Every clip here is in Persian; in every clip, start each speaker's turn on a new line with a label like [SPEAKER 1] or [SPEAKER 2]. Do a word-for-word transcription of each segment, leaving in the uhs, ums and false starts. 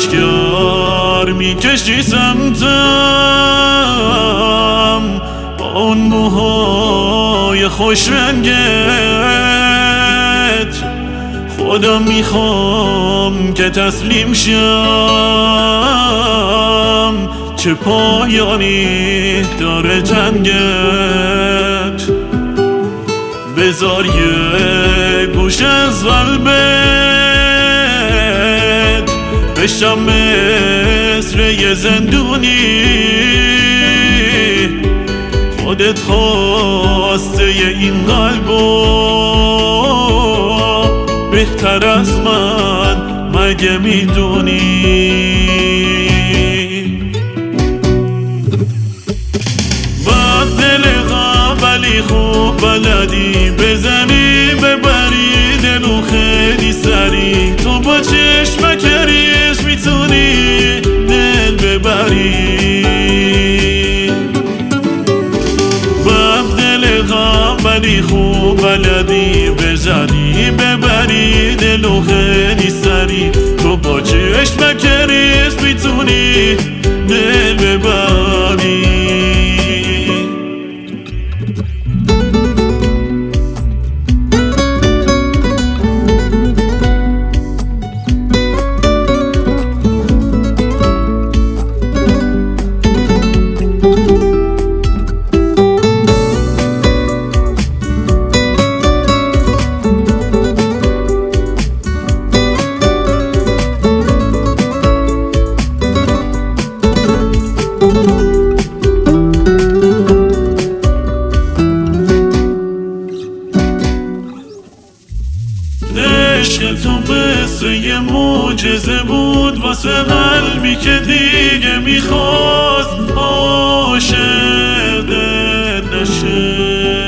[SPEAKER 1] آشکار میکشی سمتم با اون موهای خوش رنگت. خودم میخوام که تسلیم شم، چه پایانی داره جنگت. بذار یه گوش از قلبت بشم مثل یه زندونی. خودت خواسته این قلبو بهتر از من مگه میدونی؟ بد دل ولی خوب بلدی بزنی ببری دلو خیلی سری. تو با چشمک ریش میتونی دل ببری. بد دل ولی خوب بلدی بزنی ببری دلو خیلی سری. تو با چشمک ریش میتونی دل ببری. عشق تو مثل یه معجزه بود واسه قلبی که دیگه میخواست عاشق نشه.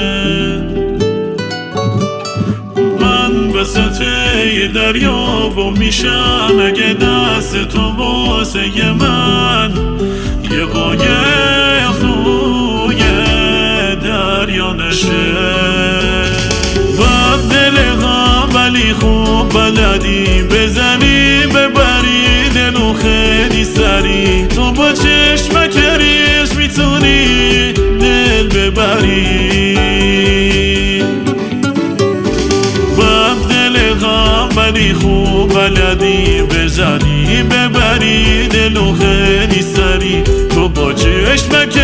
[SPEAKER 1] من وسط یه دریابو میشم اگه دست تو واسه من یه قایق توی دریا نشه. بد دل ولی خوب بلدی بزنی ببری دلو خیلی سری. تو با چشمک ریش میتونی دل ببری. بد دل ولی خوب بلدی بزنی ببری دلو خیلی سری. تو با چشمک